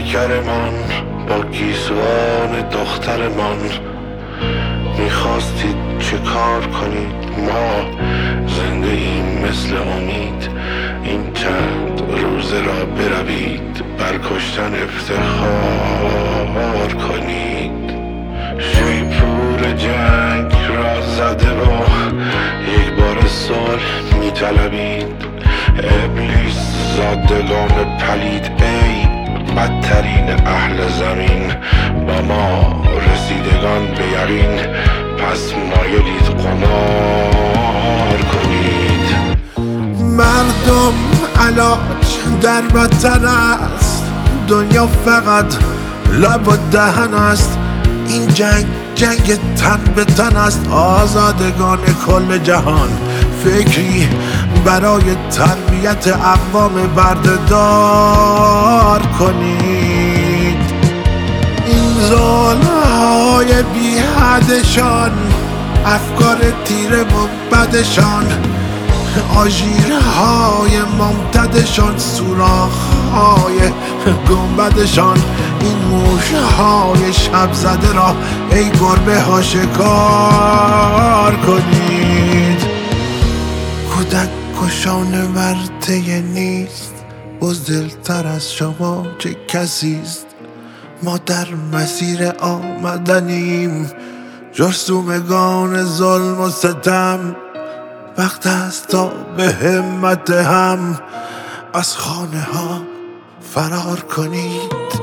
پیکرمان با گیسوان دخترمان. میخواستید چه کار کنید؟ ما زنده ایم مثل امید. این چند روزه را بروید بر کشتن افتخار کنید. شیپور جنگ را زده و یک بار صلح میطلبید. ابلیس زادگان پلید ای بدترین اهل زمین، با ما رسیدگان به یقین پس مایلید قمار کنید. مردم علاج در وطن است، دنیا فقط لب و دهن است. این جنگ تن به تن است. آزادگان کل جهان فکری برای تربیت اقوام بردهدار کنید. این ظلم‌های بی حدشان، افکار تیره و بدشان، آژیرهای ممتدشان، سوراخ‌های گنبدشان، این موشهای شب زده را ای گربه ها شکار کنید. کودک کشان ورطه نیست، بزدلتر از شما چه کسیست. ما در مسیر آمدنیم، جرثومگان ظلم و ستم. وقت است تا به همت هم از خانه ها فرار کنید.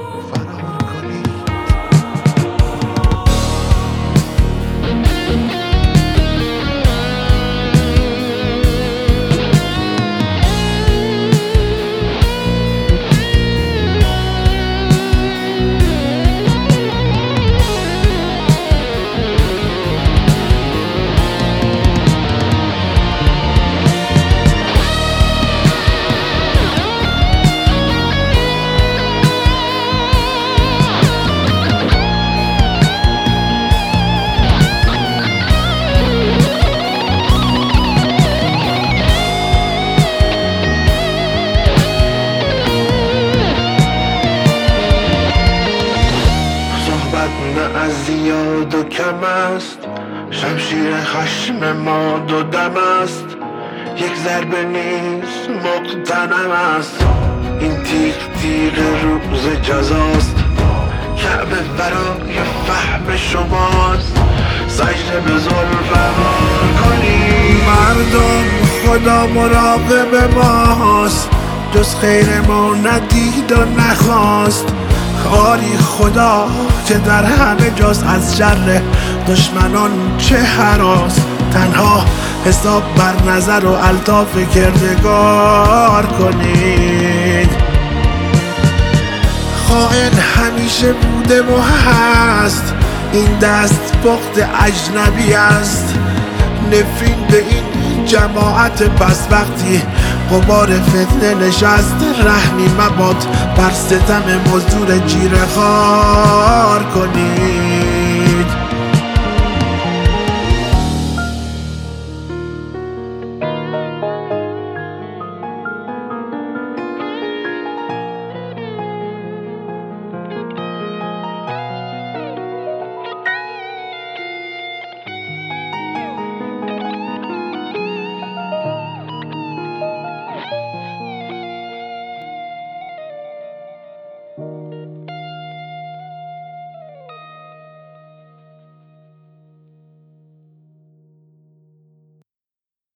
نه از زیاد و کم است، شمشیر خشم ما دو دم است. یک ضربه نیست مقتنم است، این تیغ روز جزاست. کعبه برای فهم شماست، سجده به ذوالفقار کنید. مردم خدا مراقب ماست، جز خیر ما ندید و نخواست. آری خدا که در همه جاست، از شر دشمنان چه هراس. تنها حساب بر نظر و الطاف کردگار کنید. خائن همیشه بوده و هست، این دست پخت اجنبی است. نفرین به این جماعت پس وقتی غبار فتنه نشست. رحمی مباد بر ستم مزدور جیره خوار کنید.